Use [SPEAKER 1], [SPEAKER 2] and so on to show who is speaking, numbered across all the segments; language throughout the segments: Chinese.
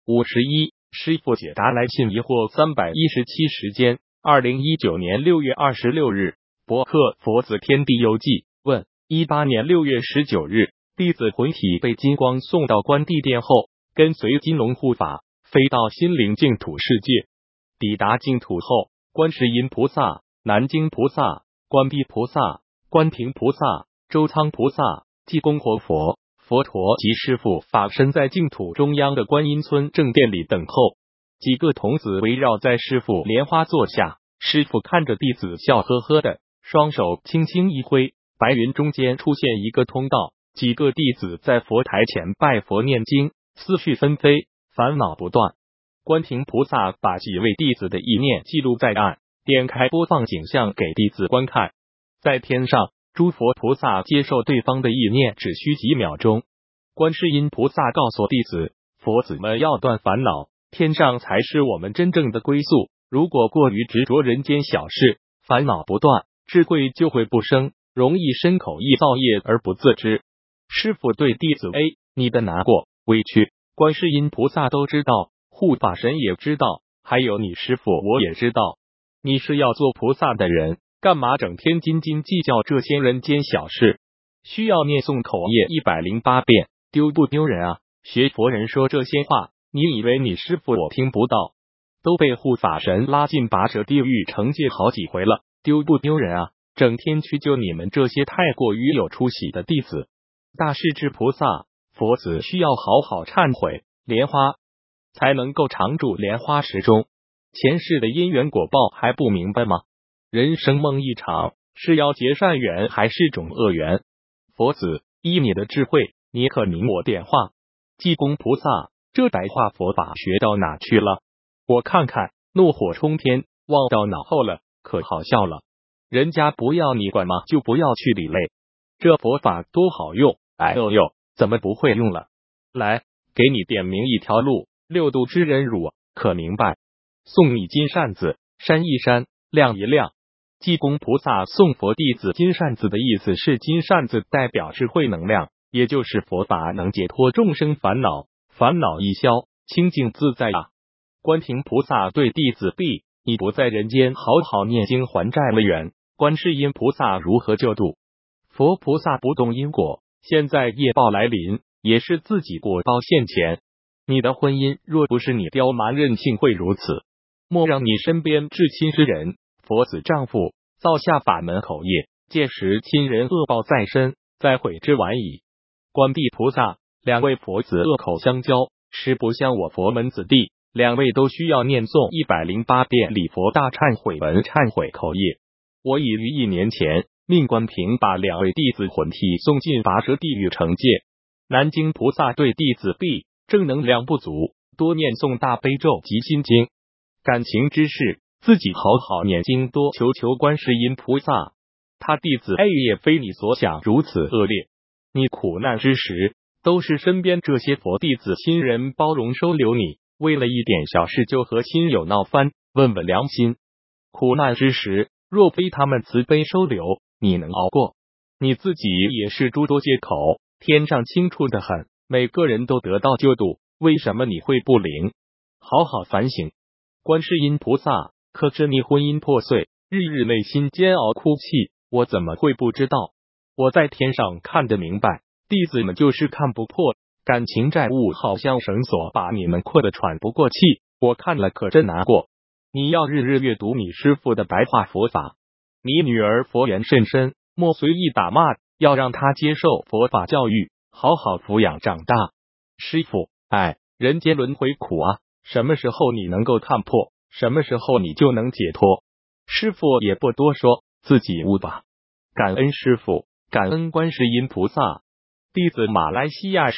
[SPEAKER 1] 51师父解答来信疑惑317时间2019年6月26日博客佛子天地游记问18年6月19日弟子魂体被金光送到关帝殿后，跟随金龙护法飞到心灵净土世界。抵达净土后，观世音菩萨、南京菩萨、关帝菩萨、关平菩萨、周仓菩萨、济公活佛、佛陀及师父法身在净土中央的观音村正殿里等候。几个童子围绕在师父莲花座下，师父看着弟子笑呵呵的，双手轻轻一挥，白云中间出现一个通道，几个弟子在佛台前拜佛念经，思绪纷飞，烦恼不断。观平菩萨把几位弟子的意念记录在案，点开播放景象给弟子观看。在天上，诸佛菩萨接受对方的意念只需几秒钟。观世音菩萨告诉弟子，佛子们要断烦恼，天上才是我们真正的归宿。如果过于执着人间小事，烦恼不断，智慧就会不生，容易身口意造业而不自知。师父对弟子 A， 你的难过、委屈，观世音菩萨都知道，护法神也知道，还有你师父我也知道。你是要做菩萨的人，干嘛整天斤斤计较这些人间小事？需要念诵口业108遍，丢不丢人啊？学佛人说这些话，你以为你师父我听不到？都被护法神拉进拔舌地狱惩戒好几回了，丢不丢人啊？整天去救你们这些太过于有出息的弟子。大势至菩萨佛子需要好好忏悔，莲花才能够常驻莲花池中。前世的因缘果报还不明白吗？人生梦一场，是要结善缘还是种恶缘？佛子，依你的智慧，你可明我点化。济公菩萨，这白话佛法学到哪去了？我看看，怒火冲天，忘到脑后了，可好笑了。人家不要你管吗？就不要去理类。这佛法多好用，哎呦呦，怎么不会用了？来，给你点明一条路，六度之人汝可明白？送你金扇子，扇一扇，亮一亮。济公菩萨送佛弟子金扇子的意思是，金扇子代表智慧能量，也就是佛法能解脱众生烦恼，烦恼一消，清净自在啊。观平菩萨对弟子 B， 你不在人间好好念经还债了缘，观世音菩萨如何救度？佛菩萨不动因果，现在业报来临，也是自己果报现前。你的婚姻若不是你刁蛮任性会如此，莫让你身边至亲之人佛子丈夫造下法门口业，届时亲人恶报在身，再悔之晚矣。观地菩萨，两位佛子恶口相交，实不像我佛门子弟，两位都需要念诵108遍礼佛大忏悔文忏悔口业。我已于1年前命观平把两位弟子魂体送进拔舌地狱惩戒。南京菩萨对弟子 B 正能量不足，多念诵大悲咒及心经。感情之事，自己好好念经，多求求观世音菩萨。他弟子 A 也非你所想如此恶劣，你苦难之时，都是身边这些佛弟子亲人包容收留你，为了一点小事就和亲友闹翻，问问良心。苦难之时，若非他们慈悲收留，你能熬过？你自己也是诸多借口，天上清楚得很，每个人都得到救度，为什么你会不灵？好好反省。观世音菩萨，可知你婚姻破碎，日日内心煎熬哭泣，我怎么会不知道？我在天上看得明白，弟子们就是看不破，感情债务好像绳索把你们困得喘不过气，我看了可真难过。你要日日阅读你师父的白话佛法，你女儿佛缘甚深，莫随意打骂，要让她接受佛法教育，好好抚养长大。师父，人间轮回苦啊，什么时候你能够看破，什么时候你就能解脱。师父也不多说，自己悟吧。感恩师父，感恩观世音菩萨。弟子马来西亚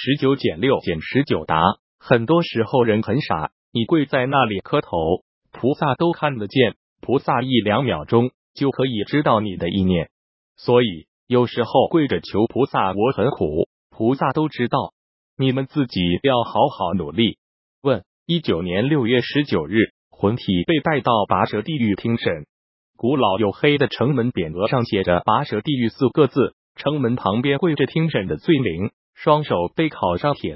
[SPEAKER 1] 19-6-19答，很多时候人很傻，你跪在那里磕头，菩萨都看得见，菩萨1-2秒钟就可以知道你的意念，所以有时候跪着求菩萨我很苦，菩萨都知道，你们自己要好好努力。问：19年6月19日，魂体被带到拔舌地狱听审，古老黝黑的城门匾额上写着拔舌地狱4个字，城门旁边跪着听审的罪灵，双手被铐上铁链，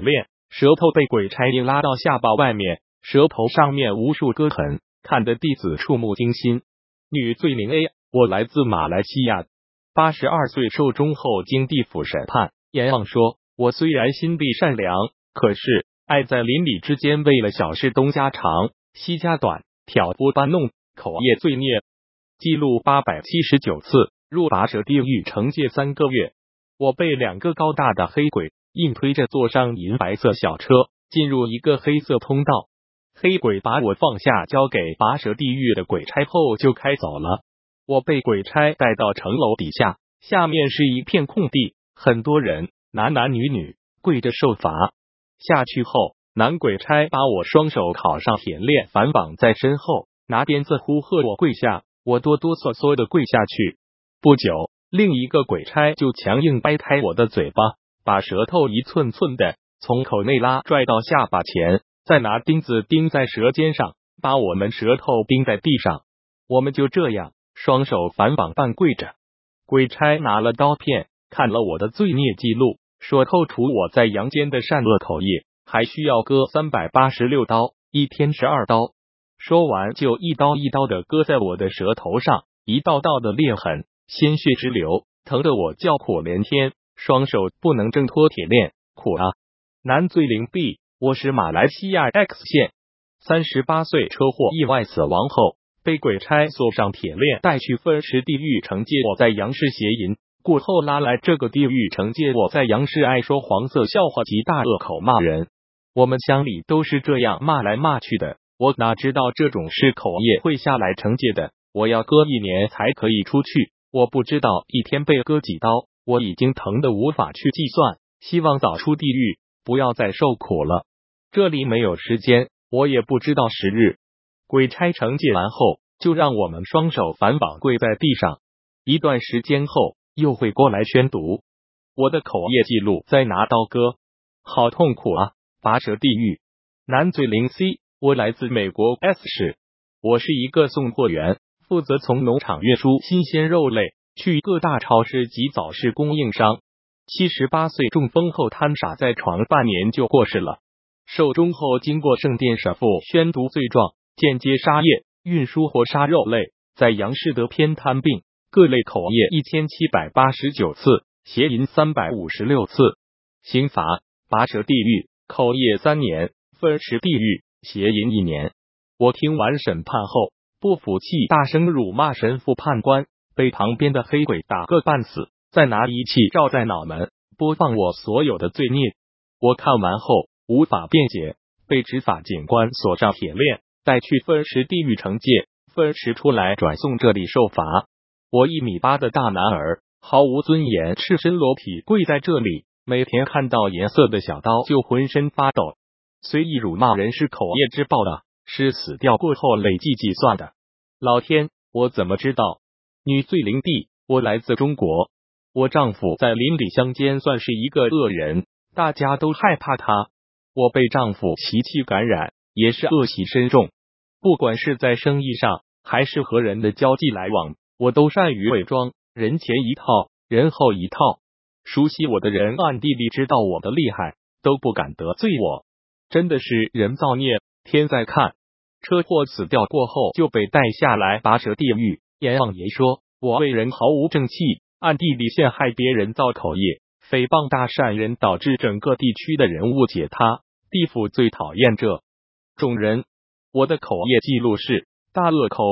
[SPEAKER 1] 舌头被鬼差硬拉到下巴外面，舌头上面无数割痕，看得弟子触目惊心。女罪灵 A， 我来自马来西亚，82岁寿终后经地府审判，阎王说，我虽然心地善良，可是爱在邻里之间为了小事东家长西家短，挑拨搬弄，口业罪孽，记录879次，入拔舌地狱惩戒3个月。我被2个高大的黑鬼硬推着坐上银白色小车，进入一个黑色通道。黑鬼把我放下，交给拔舌地狱的鬼差后就开走了。我被鬼差带到城楼底下，下面是一片空地，很多人男男女女跪着受罚。下去后，男鬼差把我双手铐上铁链，反绑在身后，拿鞭子呼喝我跪下，我哆哆嗦嗦的跪下去。不久，另一个鬼差就强硬掰开我的嘴巴，把舌头一寸寸的从口内拉拽到下巴前，再拿钉子钉在舌尖上，把我们舌头钉在地上。我们就这样双手反绑半跪着。鬼差拿了刀片看了我的罪孽记录，说扣除我在阳间的善恶口业，还需要割386刀，一天12刀。说完就一刀一刀的割在我的舌头上，一道道的裂痕，鲜血直流，疼得我叫苦连天，双手不能挣脱铁链，苦啊！男罪灵 B， 我是马来西亚 X 县，38岁车祸意外死亡后，被鬼差锁上铁链带去分池地狱惩戒我在阳世邪淫，过后拉来这个地狱惩戒我在阳世爱说黄色笑话及大恶口骂人。我们乡里都是这样骂来骂去的，我哪知道这种事口业会下来惩戒的，我要割1年才可以出去，我不知道一天被割几刀，我已经疼得无法去计算，希望早出地狱，不要再受苦了。这里没有时间，我也不知道时日。鬼差惩戒完后，就让我们双手反绑跪在地上，一段时间后又会过来宣读我的口业记录，再拿刀割，好痛苦啊！拔舌地狱。男罪灵 C， 我来自美国 S 市，我是一个送货员，负责从农场运输新鲜肉类去各大超市及早市供应商。78岁中风后瘫傻在床半年就过世了。寿终后经过圣殿神父宣读罪状，间接杀业，运输活杀肉类，在阳世得偏瘫病，各类口业1789次，邪淫356次。刑罚：拔舌地狱，口业3年，分池地狱，邪淫1年。我听完审判后不服气，大声辱骂神父判官，被旁边的黑鬼打个半死，再拿仪器照在脑门，播放我所有的罪孽。我看完后无法辩解，被执法警官锁上铁链，带去分池地狱惩戒，分池出来转送这里受罚。我1.8米的大男儿，毫无尊严，赤身裸体跪在这里，每天看到颜色的小刀就浑身发抖。随意辱骂人是口业之报的，是死掉过后累计计算的。老天，我怎么知道？女罪灵 D， 我来自中国，我丈夫在邻里乡间算是一个恶人，大家都害怕他。我被丈夫习气感染，也是恶习深重。不管是在生意上，还是和人的交际来往，我都善于伪装，人前一套，人后一套。熟悉我的人暗地里知道我的厉害，都不敢得罪我。真的是人造孽，天在看。车祸死掉过后就被带下来拔舌地狱。阎王爷说我为人毫无正气，暗地里陷害别人造口业，诽谤大善人，导致整个地区的人误解他。地府最讨厌这种人。我的口业记录是大恶口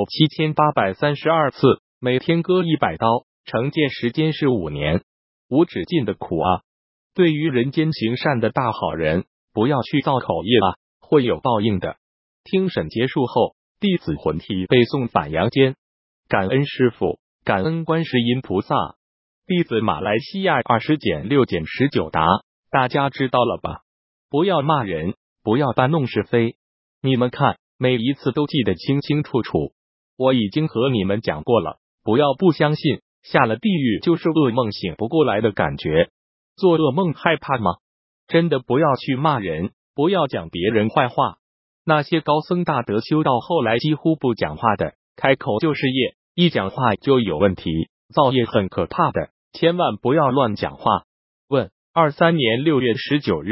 [SPEAKER 1] 7832次，每天割100刀，惩戒时间是5年，无止境的苦啊！对于人间行善的大好人，不要去造口业啊，会有报应的。听审结束后，弟子魂体被送返阳间。感恩师父，感恩观世音菩萨。弟子马来西亚20-6-19答，大家知道了吧？不要骂人，不要搬弄是非。你们看，每一次都记得清清楚楚。我已经和你们讲过了，不要不相信。下了地狱就是噩梦醒不过来的感觉。做噩梦害怕吗？真的不要去骂人，不要讲别人坏话。那些高僧大德修到后来几乎不讲话的，开口就是业，一讲话就有问题，造业很可怕的，千万不要乱讲话。问：23年6月19日，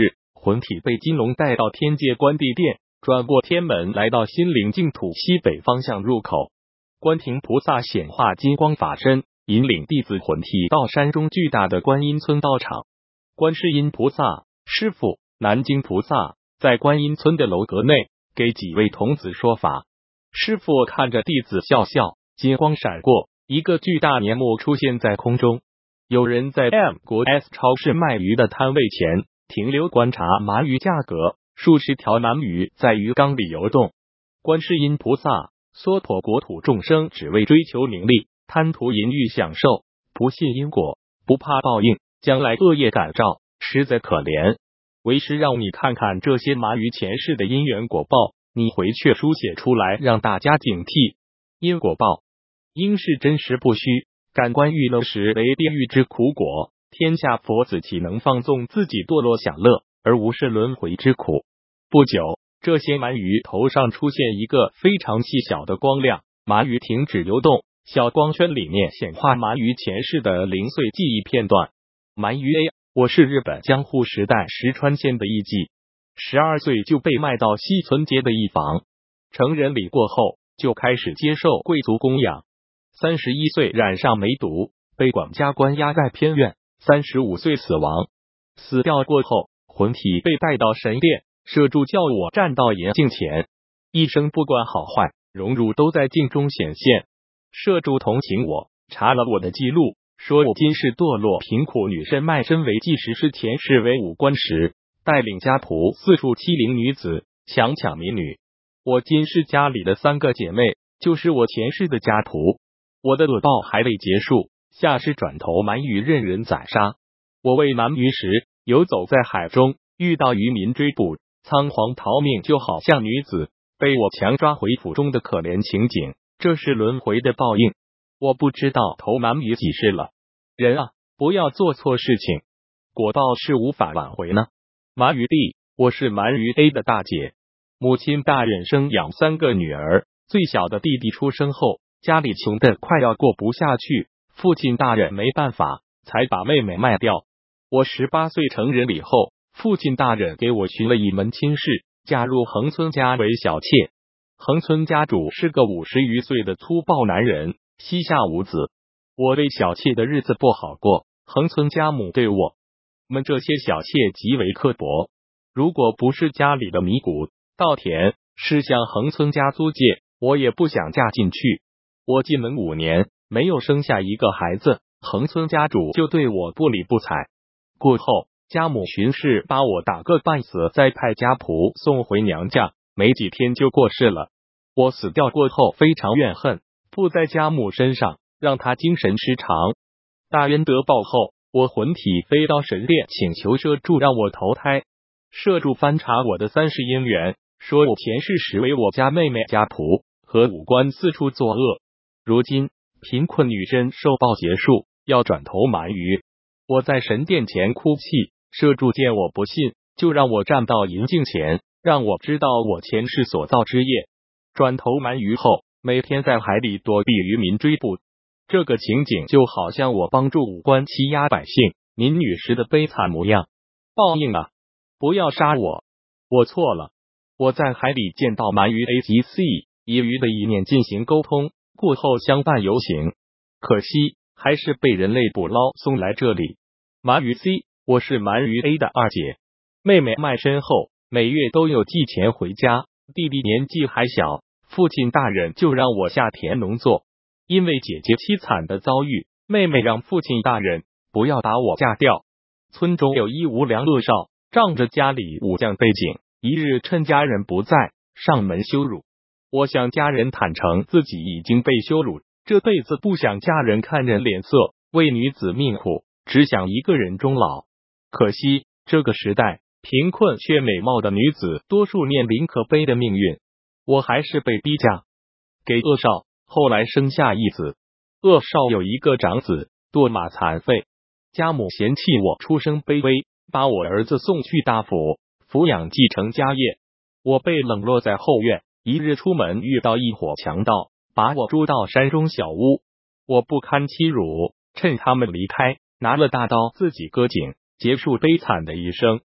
[SPEAKER 1] 魂体被金龙带到天界关帝殿，转过天门，来到心灵净土西北方向入口。观平菩萨显化金光法身，引领弟子魂体到山中巨大的观音村道场。观世音菩萨、师父、南京菩萨在观音村的楼阁内给几位童子说法。师父看着弟子笑笑，金光闪过，一个巨大年目出现在空中。有人在 M 国 S 超市卖鱼的摊位前停留观察鳗鱼价格，数十条鳗鱼在鱼缸里游动。观世音菩萨娑婆国土众生只为追求名利，贪图淫欲享受，不信因果，不怕报应，将来恶业感召，实在可怜。为师让你看看这些鳗鱼前世的因缘果报，你回去书写出来，让大家警惕。因果报应是真实不虚，感官娱乐时为地狱之苦果，天下佛子岂能放纵自己堕落享乐，而无视轮回之苦。不久，这些鳗鱼头上出现一个非常细小的光亮，鳗鱼停止游动，小光圈里面显化鳗鱼前世的零碎记忆片段。鳗鱼 A， 我是日本江户时代石川县的艺妓，12岁就被卖到西村街的一房，成人礼过后就开始接受贵族供养。31岁染上梅毒，被管家关押在偏院，35岁死亡。死掉过后，魂体被带到神殿，舍主叫我站到银镜前，一生不管好坏，荣辱都在镜中显现。舍主同情我，查了我的记录，说我今世堕落贫苦女身，卖身为妓时是前世为武官时，带领家仆四处欺凌女子，强抢民女。我今世家里的3个姐妹，就是我前世的家徒。我的恶报还未结束，下世转头鳗鱼任人宰杀。我喂鳗鱼时，游走在海中，遇到渔民追捕，仓皇逃命，就好像女子被我强抓回府中的可怜情景。这是轮回的报应。我不知道投鳗鱼几世了。人啊，不要做错事情，果报是无法挽回呢。鳗鱼 D， 我是鳗鱼 A 的大姐。母亲大人生养3个女儿，最小的弟弟出生后，家里穷得快要过不下去，父亲大人没办法，才把妹妹卖掉。我18岁成人礼后，父亲大人给我寻了一门亲事，嫁入横村家为小妾。横村家主是个50余岁的粗暴男人，膝下无子。我为小妾的日子不好过，横村家母对我们这些小妾极为刻薄。如果不是家里的米谷稻田是向横村家租借，我也不想嫁进去。我进门5年，没有生下一个孩子，横村家主就对我不理不睬。过后，家母巡视把我打个半死，再派家仆送回娘家，没几天就过世了。我死掉过后非常怨恨，扑在家母身上，让她精神失常。大冤得报后，我魂体飞到神殿，请求舍主让我投胎。舍主翻查我的3世姻缘，说我前世时为我家妹妹家仆和武官四处作恶，如今贫困女身受报结束，要转投鳗鱼。我在神殿前哭泣，舍主见我不信，就让我站到银镜前，让我知道我前世所造之业。转投鳗鱼后，每天在海里躲避渔民追捕，这个情景就好像我帮助武官欺压百姓民女时的悲惨模样。报应啊！不要杀我，我错了。我在海里见到鳗鱼 A 及 C， 以鱼的意念进行沟通，过后相伴游行，可惜还是被人类捕捞送来这里。鳗鱼 C， 我是鳗鱼 A 的二姐。妹妹卖身后，每月都有寄钱回家。弟弟年纪还小，父亲大人就让我下田农作。因为姐姐凄惨的遭遇，妹妹让父亲大人不要把我嫁掉。村中有一无良恶少，仗着家里武将背景，一日趁家人不在，上门羞辱。我向家人坦诚自己已经被羞辱，这辈子不想嫁人看人脸色，为女子命苦，只想一个人终老。可惜这个时代，贫困却美貌的女子多数面临可悲的命运，我还是被逼嫁给恶少，后来生下一子。恶少有一个长子，堕马残废，家母嫌弃我出身卑微，把我儿子送去大府抚养继承家业。我被冷落在后院，一日出门遇到一伙强盗，把我捉到山中小屋。我不堪欺辱，趁他们离开，拿了大刀自己割颈，结束悲惨的一生。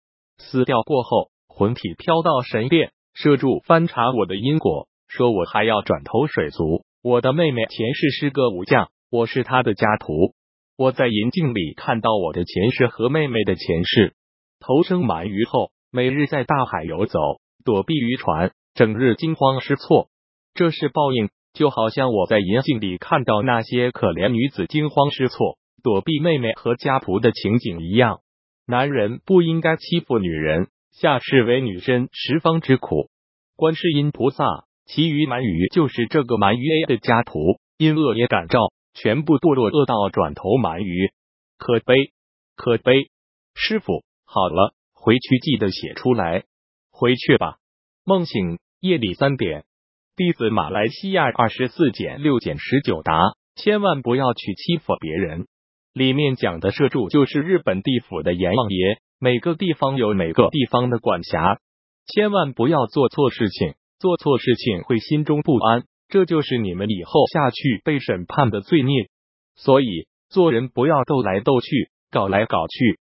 [SPEAKER 1] 死掉过后，魂体飘到神殿，社主翻查我的因果，说我还要转投水族。我的妹妹前世是个武将，我是她的家徒。我在银镜里看到我的前世和妹妹的前世。投生鳗鱼后，每日在大海游走，躲避渔船，整日惊慌失措。这是报应，就好像我在银镜里看到那些可怜女子惊慌失措，躲避妹妹和家仆的情景一样。男人不应该欺负女人，下世为女身十方之苦。观世音菩萨，其余鳗鱼就是这个鳗鱼 A 的家徒，因恶业感召，全部堕落恶道，转投鳗鱼。可悲，可悲！师傅，好了，回去记得写出来。回去吧。梦醒，夜里3点。弟子马来西亚24-6-19答：千万不要去欺负别人。里面讲的社主就是日本地府的阎王爷，每个地方有每个地方的管辖，千万不要做错事情，做错事情会心中不安，这就是你们以后下去被审判的罪孽。所以做人不要斗来斗去，搞来搞去，